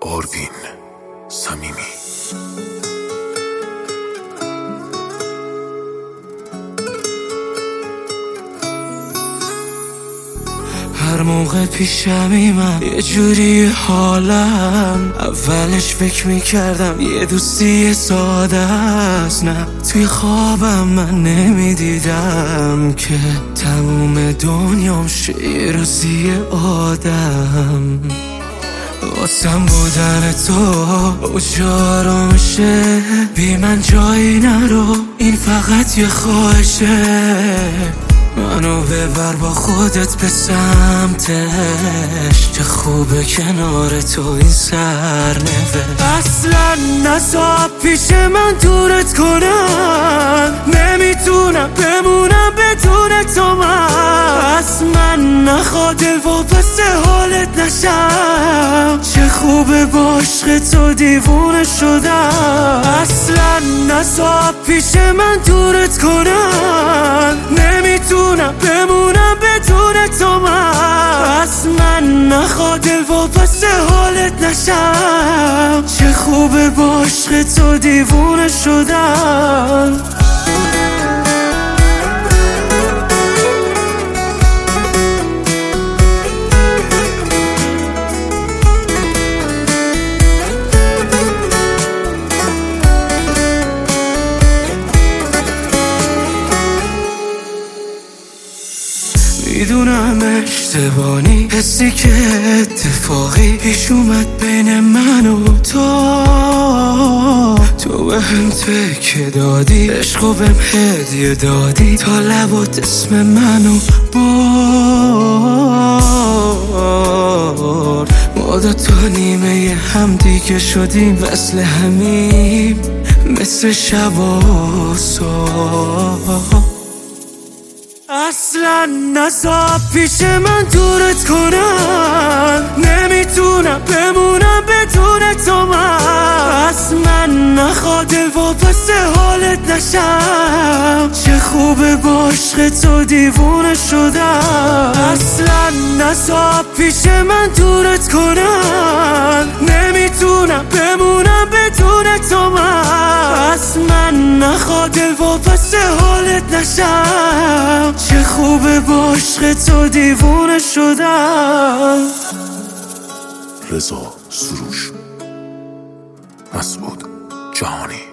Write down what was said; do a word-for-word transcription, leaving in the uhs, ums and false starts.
آروین صمیمی. هر موقع پیشمی من یه جوری حالم، اولش فکر میکردم یه دوستی ساده است، نه توی خوابم من نمیدیدم که تموم دنیام شه رازی آدم. واسم بودن تو اجارا میشه، بی من جایی نرو، این فقط یه خواهشه. منو ببر با خودت به سمتش، چه خوبه کنار تو این سرنوشت. اصلا نذار پیش من دورت کنم، نمیتونم بمونم بدون تو من. پس من نخواد واپس حالت نشم، چه خوبه با عشق تو دیوونه شدم. اصلا نذار پیش من دورت کنم، نمیتونم بمونم بدون تو من. پس من نخواد واپس حالت نشم، چه خوبه با عشق تو دیوونه شدم. میدونم اشتباهی، حسی که اتفاقی پیش اومد بین من و تو. تو به هم تکه دادی، عشقو بهم هدیه دادی، تا لبات اسم منو برد. ما دوتا نیمه هم دیگه شدیم، وصل همیم مثل شب و صبح. اصلا نذار پیش من دورت کنم، نمیتونم بمونم بدون تو من. پس من نخواد واپس حالت نشم، چه خوبه با عشق تو دیوونه شدم. اصلا نذار پیش من دورت کنم، نمیتونم بمونم بدون تو من. پس من نخواد واپس حالت نشم، چه خوبه با عشق تو دیوونه شدم. رضا سروش، مسعود جهانی.